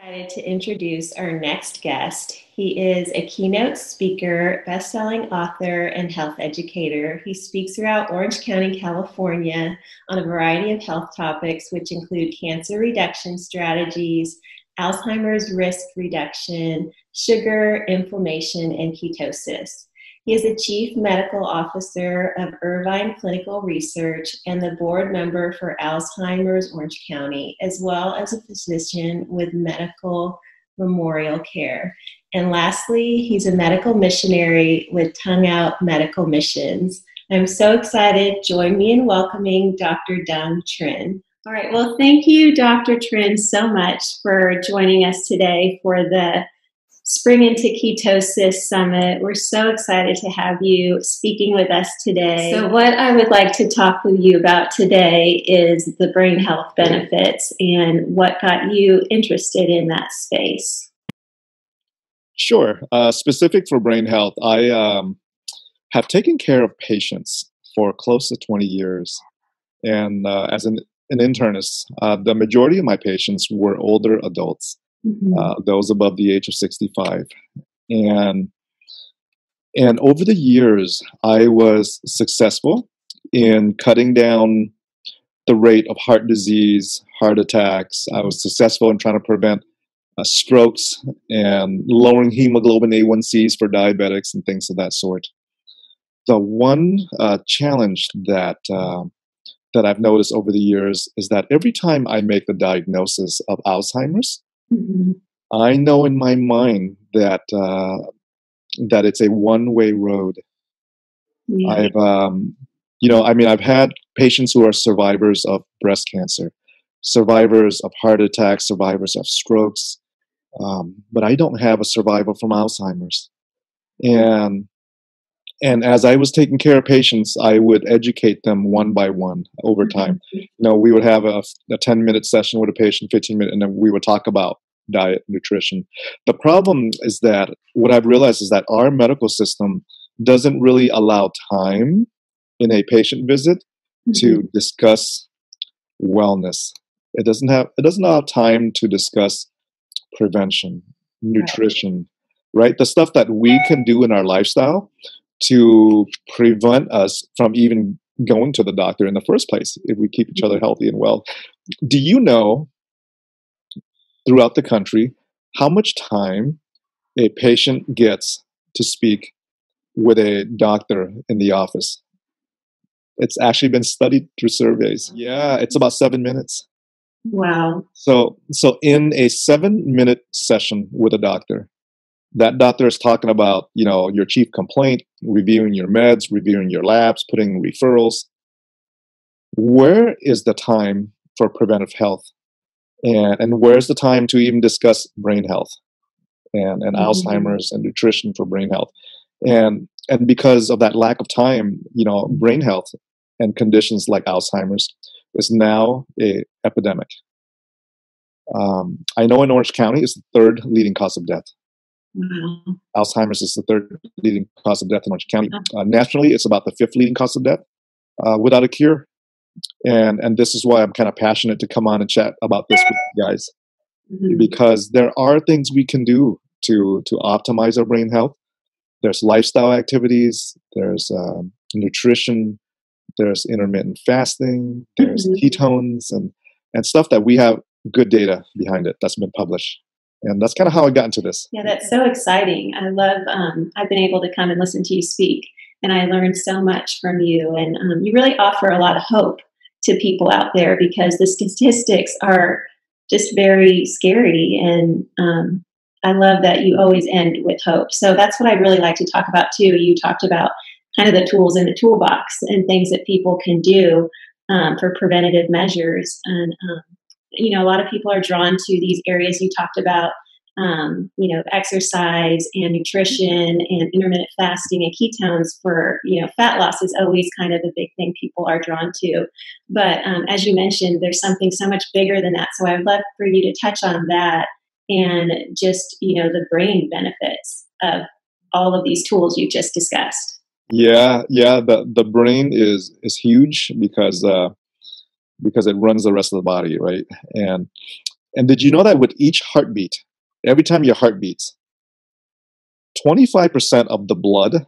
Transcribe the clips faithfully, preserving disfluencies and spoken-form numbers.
Excited to introduce our next guest. He is a keynote speaker, best-selling author, and health educator. He speaks throughout Orange County, California on a variety of health topics, which include cancer reduction strategies, Alzheimer's risk reduction, sugar, inflammation, and ketosis. He is the Chief Medical Officer of Irvine Clinical Research and the board member for Alzheimer's Orange County, as well as a physician with Medical Memorial Care. And lastly, he's a medical missionary with Tongue Out Medical Missions. I'm so excited. Join me in welcoming Doctor Dung Trinh. All right. Well, thank you, Doctor Trinh, so much for joining us today for the Spring into Ketosis Summit. We're so excited to have you speaking with us today. So what I would like to talk with you about today is the brain health benefits and what got you interested in that space. Sure. Uh, specific for brain health, I um, have taken care of patients for close to twenty years. And uh, as an, an internist, uh, the majority of my patients were older adults. Mm-hmm. Uh, those above the age of sixty-five. And, and over the years, I was successful in cutting down the rate of heart disease, heart attacks. I was successful in trying to prevent uh, strokes and lowering hemoglobin A one Cs for diabetics and things of that sort. The one uh, challenge that, uh, that I've noticed over the years is that every time I make the diagnosis of Alzheimer's, mm-hmm. I know in my mind that uh, that it's a one-way road. Yeah. I've, um, you know, I mean, I've had patients who are survivors of breast cancer, survivors of heart attacks, survivors of strokes, um, but I don't have a survivor from Alzheimer's. And and as I was taking care of patients, I would educate them one by one over time. Mm-hmm. You know, we would have a, a ten-minute session with a patient, fifteen minutes, and then we would talk about diet, nutrition. The problem is that what I've realized is that our medical system doesn't really allow time in a patient visit mm-hmm. to discuss wellness. It doesn't have, it doesn't allow time to discuss prevention, nutrition, right? right? The stuff that we can do in our lifestyle to prevent us from even going to the doctor in the first place if we keep each other healthy and well. Do you know, throughout the country, how much time a patient gets to speak with a doctor in the office? It's actually been studied through surveys. Yeah, it's about seven minutes. Wow. So, so in a seven-minute session with a doctor, that doctor is talking about, you know, your chief complaint, reviewing your meds, reviewing your labs, putting referrals. Where is the time for preventive health? And, and where's the time to even discuss brain health and, and mm-hmm. Alzheimer's and nutrition for brain health? And and because of that lack of time, you know, brain health and conditions like Alzheimer's is now a epidemic. Um, I know in Orange County it's the third leading cause of death. Mm-hmm. Alzheimer's is the third leading cause of death in Orange County. Uh, nationally, it's about the fifth leading cause of death uh, without a cure. And and this is why I'm kind of passionate to come on and chat about this with you guys, mm-hmm. because there are things we can do to to optimize our brain health. There's lifestyle activities, there's um, nutrition, there's intermittent fasting, there's mm-hmm. ketones, and and stuff that we have good data behind it that's been published. And that's kind of how I got into this. Yeah, that's so exciting. I love. Um, I've been able to come and listen to you speak, and I learned so much from you. And um, you really offer a lot of hope to people out there because the statistics are just very scary. And um, I love that you always end with hope. So that's what I really like to talk about too. You talked about kind of the tools in the toolbox and things that people can do um, for preventative measures. And, um, you know, a lot of people are drawn to these areas you talked about, um, you know, exercise and nutrition and intermittent fasting and ketones for, you know, fat loss is always kind of the big thing people are drawn to. But um, as you mentioned, there's something so much bigger than that. So I'd love for you to touch on that and just, you know, the brain benefits of all of these tools you just discussed. Yeah, yeah. The the brain is is huge because uh, because it runs the rest of the body, right? And And did you know that with each heartbeat, every time your heart beats, twenty-five percent of the blood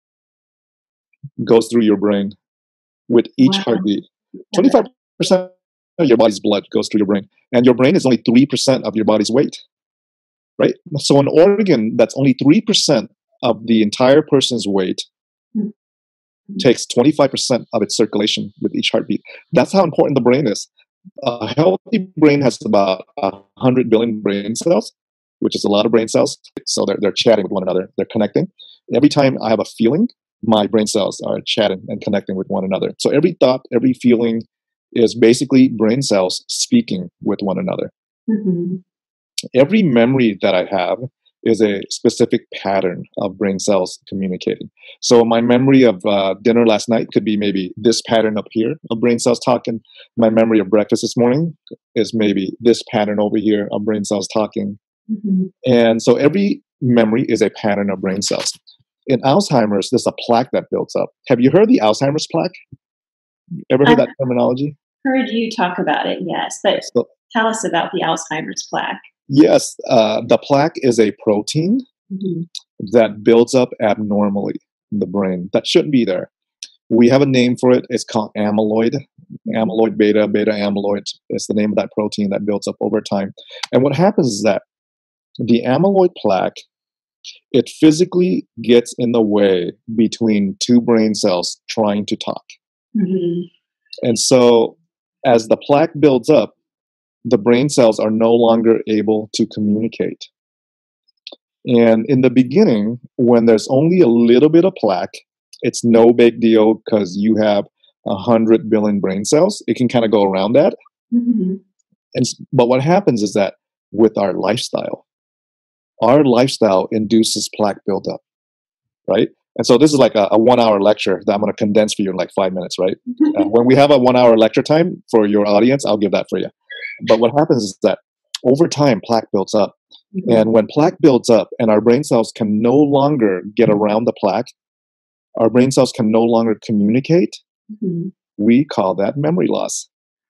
goes through your brain with each Wow. heartbeat. twenty-five percent of your body's blood goes through your brain. And your brain is only three percent of your body's weight, right? So an organ that's only three percent of the entire person's weight mm-hmm. takes twenty-five percent of its circulation with each heartbeat. That's how important the brain is. A healthy brain has about one hundred billion brain cells, which is a lot of brain cells. So they're, they're chatting with one another. They're connecting. Every time I have a feeling, my brain cells are chatting and connecting with one another. So every thought, every feeling is basically brain cells speaking with one another. Mm-hmm. Every memory that I have is a specific pattern of brain cells communicating. So my memory of uh, dinner last night could be maybe this pattern up here of brain cells talking. My memory of breakfast this morning is maybe this pattern over here of brain cells talking. Mm-hmm. And so every memory is a pattern of brain cells. In Alzheimer's, there's a plaque that builds up. Have you heard the Alzheimer's plaque? Ever heard I've that terminology? Heard you talk about it, yes. But so, tell us about the Alzheimer's plaque. Yes, uh, the plaque is a protein mm-hmm. that builds up abnormally in the brain that shouldn't be there. We have a name for it. It's called amyloid. Amyloid beta, beta amyloid is the name of that protein that builds up over time. And what happens is that the amyloid plaque, it physically gets in the way between two brain cells trying to talk. Mm-hmm. And so as the plaque builds up, the brain cells are no longer able to communicate. And in the beginning, when there's only a little bit of plaque, it's no big deal because you have one hundred billion brain cells. It can kind of go around that. Mm-hmm. And but what happens is that with our lifestyle, our lifestyle induces plaque buildup, right? And so this is like a, a one-hour lecture that I'm going to condense for you in like five minutes, right? Uh, when we have a one-hour lecture time for your audience, I'll give that for you. But what happens is that over time, plaque builds up. Mm-hmm. And when plaque builds up and our brain cells can no longer get around the plaque, our brain cells can no longer communicate, mm-hmm. we call that memory loss.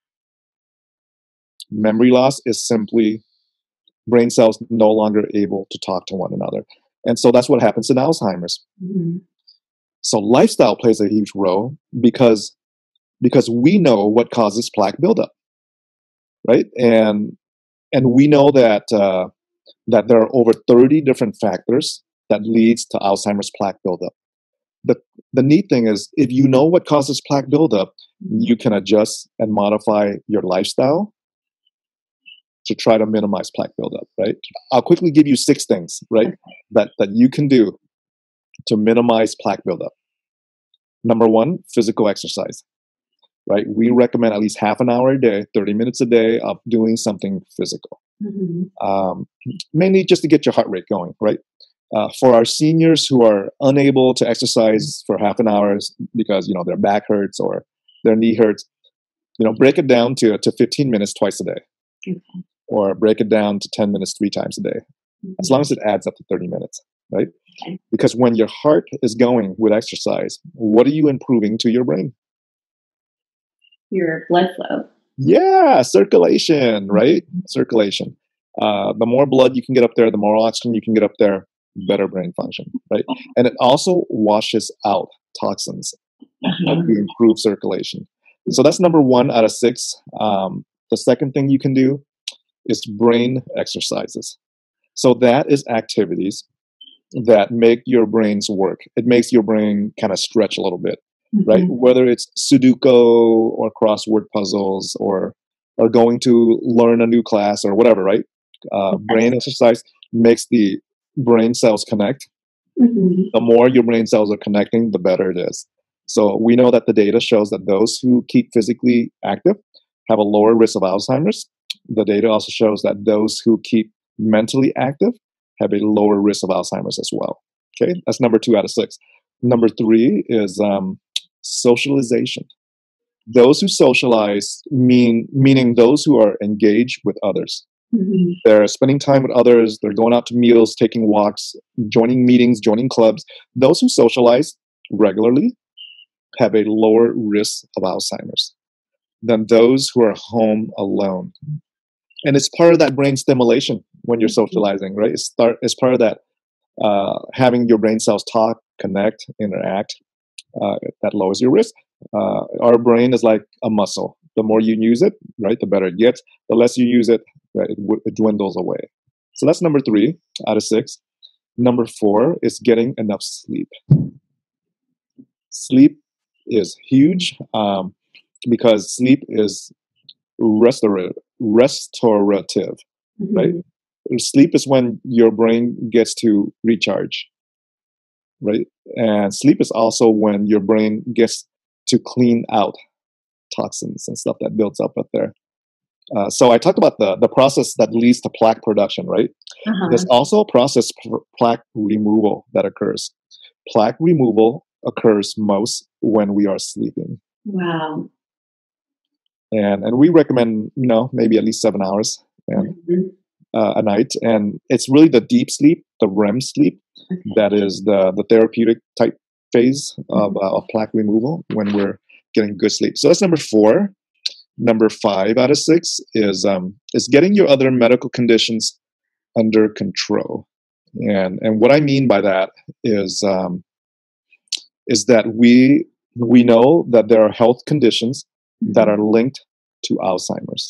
Memory loss is simply brain cells no longer able to talk to one another. And so that's what happens in Alzheimer's. Mm-hmm. So lifestyle plays a huge role because, because we know what causes plaque buildup, right? And and we know that uh, that there are over thirty different factors that leads to Alzheimer's plaque buildup. The the neat thing is, if you know what causes plaque buildup, you can adjust and modify your lifestyle to try to minimize plaque buildup, right? I'll quickly give you six things, right, that, that you can do to minimize plaque buildup. Number one, physical exercise, right? We recommend at least half an hour a day, thirty minutes a day of doing something physical, mm-hmm. um, mainly just to get your heart rate going, right? Uh, for our seniors who are unable to exercise for half an hour because, you know, their back hurts or their knee hurts, you know, break it down to, to fifteen minutes twice a day. Okay. Or break it down to ten minutes three times a day, mm-hmm. as long as it adds up to thirty minutes, right? Okay. Because when your heart is going with exercise, what are you improving to your brain? Your blood flow. Yeah, circulation, right? Mm-hmm. Circulation. Uh, the more blood you can get up there, the more oxygen you can get up there, better brain function, right? And it also washes out toxins, mm-hmm. help you improve circulation. So that's number one out of six. Um, the second thing you can do is brain exercises. So that is activities that make your brains work. It makes your brain kind of stretch a little bit, mm-hmm. right? Whether it's Sudoku or crossword puzzles or or going to learn a new class or whatever, right? Uh, brain exercise makes the brain cells connect. Mm-hmm. The more your brain cells are connecting, the better it is. So we know that the data shows that those who keep physically active have a lower risk of Alzheimer's. The data also shows that those who keep mentally active have a lower risk of Alzheimer's as well. Okay, that's number two out of six. Number three is um, socialization. Those who socialize, mean meaning those who are engaged with others. Mm-hmm. They're spending time with others. They're going out to meals, taking walks, joining meetings, joining clubs. Those who socialize regularly have a lower risk of Alzheimer's than those who are home alone. and it's part of that brain stimulation when you're socializing, right? It's, start, it's part of that uh, having your brain cells talk, connect, interact. Uh, that lowers your risk. Uh, our brain is like a muscle. The more you use it, right, the better it gets. The less you use it, right, it, it dwindles away. So that's number three out of six. Number four is getting enough sleep. Sleep is huge um, because sleep is restorative. Restorative, mm-hmm. right? Sleep is when your brain gets to recharge, right? And sleep is also when your brain gets to clean out toxins and stuff that builds up up there. Uh, so I talked about the, the process that leads to plaque production, right? Uh-huh. There's also a process for plaque removal that occurs. Plaque removal occurs most when we are sleeping. Wow. And and we recommend, you know, maybe at least seven hours and, mm-hmm. uh, a night. And it's really the deep sleep, the R E M sleep, okay. that is the, the therapeutic type phase of, mm-hmm. uh, of plaque removal when we're getting good sleep. So that's number four. Number five out of six is um, is getting your other medical conditions under control. And and what I mean by that is um, is that we we know that there are health conditions that are linked to Alzheimer's.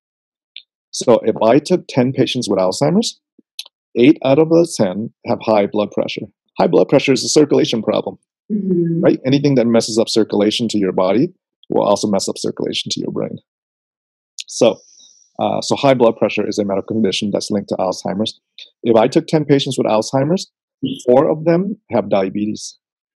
So if I took ten patients with Alzheimer's, eight out of the ten have high blood pressure. High blood pressure is a circulation problem, mm-hmm. right? Anything that messes up circulation to your body will also mess up circulation to your brain. So, uh, so high blood pressure is a medical condition that's linked to Alzheimer's. If I took ten patients with Alzheimer's, four of them have diabetes.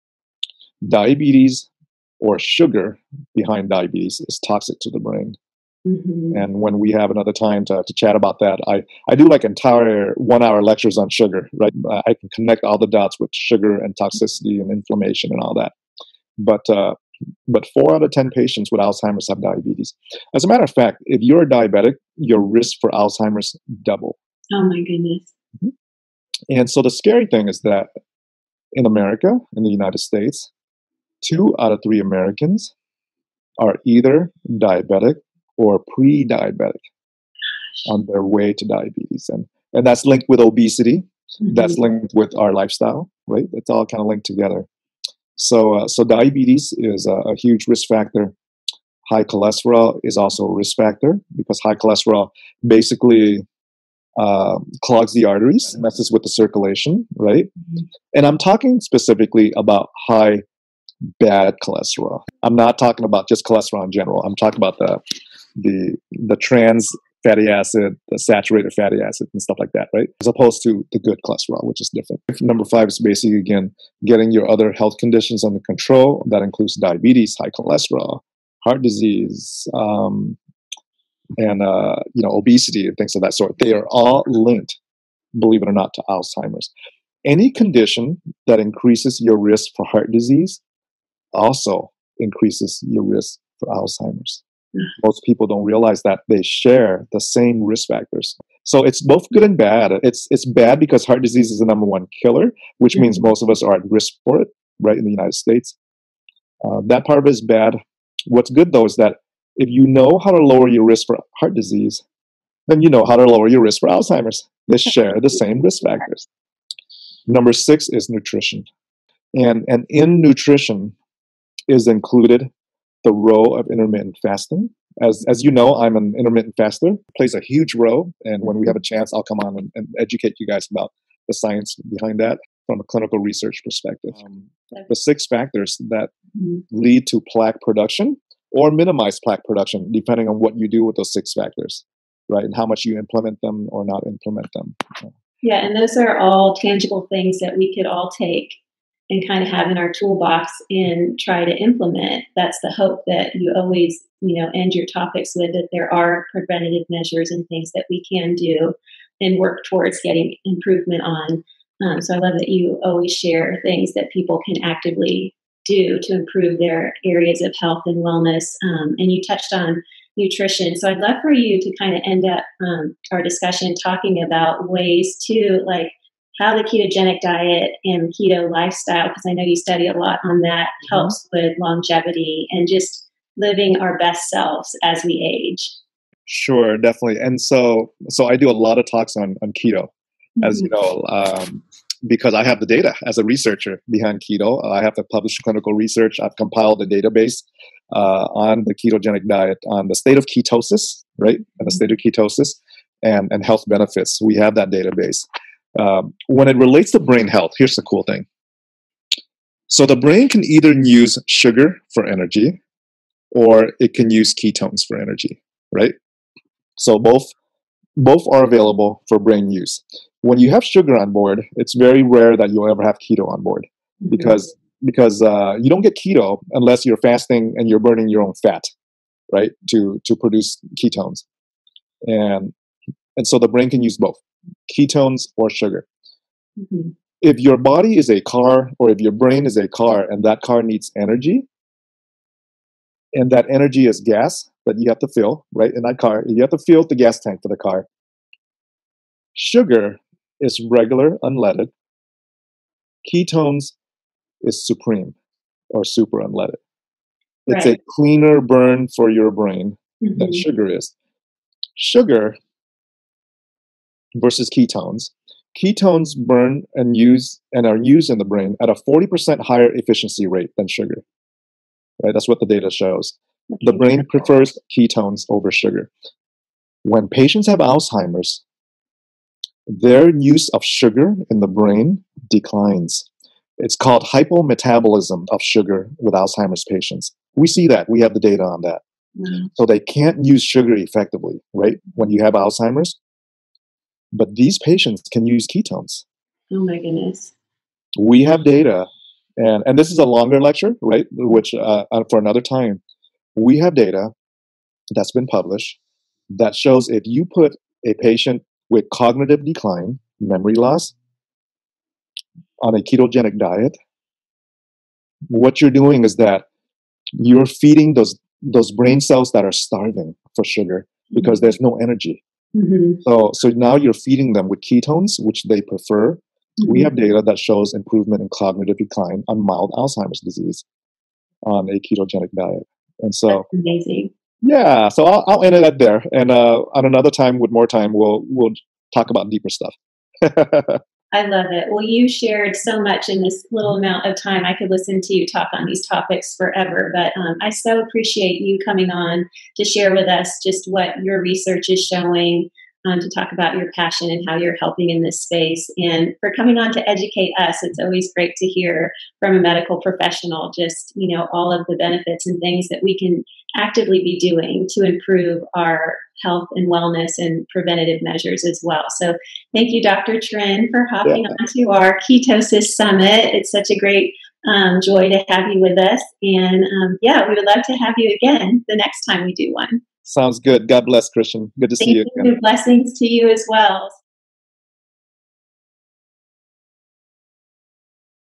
Diabetes or sugar behind diabetes is toxic to the brain. Mm-hmm. And when we have another time to, to chat about that, I, I do like entire one-hour lectures on sugar, right? I can connect all the dots with sugar and toxicity and inflammation and all that. But uh, but four out of ten patients with Alzheimer's have diabetes. As a matter of fact, if you're a diabetic, your risk for Alzheimer's double. Oh my goodness. Mm-hmm. And so the scary thing is that in America, in the United States, two out of three Americans are either diabetic or pre-diabetic on their way to diabetes. And, and that's linked with obesity. Mm-hmm. That's linked with our lifestyle, right? It's all kind of linked together. So, uh, so diabetes is a, a huge risk factor. High cholesterol is also a risk factor because high cholesterol basically uh, clogs the arteries, messes with the circulation, right? Mm-hmm. And I'm talking specifically about high bad cholesterol. I'm not talking about just cholesterol in general. I'm talking about the the the trans fatty acid, the saturated fatty acid, and stuff like that, right? As opposed to the good cholesterol, which is different. Number five is basically, again, getting your other health conditions under control. That includes diabetes, high cholesterol, heart disease, um, and uh, you know, obesity and things of that sort. They are all linked, believe it or not, to Alzheimer's. Any condition that increases your risk for heart disease also increases your risk for Alzheimer's. Most people don't realize that they share the same risk factors. So it's both good and bad. It's it's bad because heart disease is the number one killer, which means most of us are at risk for it, right, in the United States. Uh, that part of it is bad. What's good, though, is that if you know how to lower your risk for heart disease, then you know how to lower your risk for Alzheimer's. They share the same risk factors. Number six is nutrition. And, and in nutrition is included the role of intermittent fasting. As as you know, I'm an intermittent faster. It plays a huge role. And when we have a chance, I'll come on and, and educate you guys about the science behind that from a clinical research perspective. Um, the six factors that mm-hmm. lead to plaque production or minimize plaque production, depending on what you do with those six factors, right? And how much you implement them or not implement them. Yeah, and those are all tangible things that we could all take and kind of have in our toolbox and try to implement. That's the hope that you always, you know, end your topics with, that there are preventative measures and things that we can do and work towards getting improvement on. Um, so I love that you always share things that people can actively do to improve their areas of health and wellness. Um, and you touched on nutrition. So I'd love for you to kind of end up um, our discussion talking about ways to, like, how the ketogenic diet and keto lifestyle, because I know you study a lot on that, mm-hmm. helps with longevity and just living our best selves as we age. Sure, definitely. And so, so I do a lot of talks on on keto, as Mm-hmm. you know, um, because I have the data as a researcher behind keto. I have to publish clinical research. I've compiled a database uh, on the ketogenic diet, on the state of ketosis, right, and the state of ketosis, and and health benefits. We have that database. Um, when it relates to brain health, here's the cool thing. So the brain can either use sugar for energy, or it can use ketones for energy, right? So both both are available for brain use. When you have sugar on board, it's very rare that you'll ever have keto on board because because uh, you don't get keto unless you're fasting and you're burning your own fat, right? To to produce ketones, and and so the brain can use both ketones or sugar. Mm-hmm. If your body is a car, or if your brain is a car, and that car needs energy, and that energy is gas that you have to fill, right? In that car, you have to fill the gas tank for the car. Sugar is regular, unleaded. Ketones is supreme or super unleaded. It's Right. a cleaner burn for your brain Mm-hmm. than sugar is. Sugar versus ketones. Ketones burn and use and are used in the brain at a forty percent higher efficiency rate than sugar. Right? That's what the data shows. Okay. The brain prefers ketones over sugar. When patients have Alzheimer's, their use of sugar in the brain declines. It's called hypometabolism of sugar with Alzheimer's patients. We see that. We have the data on that. Mm-hmm. So they can't use sugar effectively, right, when you have Alzheimer's. But these patients can use ketones. Oh, my goodness. We have data, and, and this is a longer lecture, right, which uh, for another time. We have data that's been published that shows if you put a patient with cognitive decline, memory loss, on a ketogenic diet, what you're doing is that you're feeding those those brain cells that are starving for sugar because there's no energy. Mm-hmm. So so now you're feeding them with ketones, which they prefer. Mm-hmm. We have data that shows improvement in cognitive decline on mild Alzheimer's disease on a ketogenic diet. And so that's amazing. Yeah, so I'll, I'll end it there, and uh, on another time with more time, we'll we'll talk about deeper stuff. I love it. Well, you shared so much in this little amount of time. I could listen to you talk on these topics forever, but um, I so appreciate you coming on to share with us just what your research is showing, um, to talk about your passion and how you're helping in this space, and for coming on to educate us. It's always great to hear from a medical professional just, you know, all of the benefits and things that we can actively be doing to improve our health and wellness and preventative measures as well. So thank you, Doctor Trin, for hopping yeah. on to our Ketosis Summit. It's such a great um, joy to have you with us. And um, yeah, we would love to have you again the next time we do one. Sounds good. God bless, Christian. Good to Thank see you again. Blessings to you as well.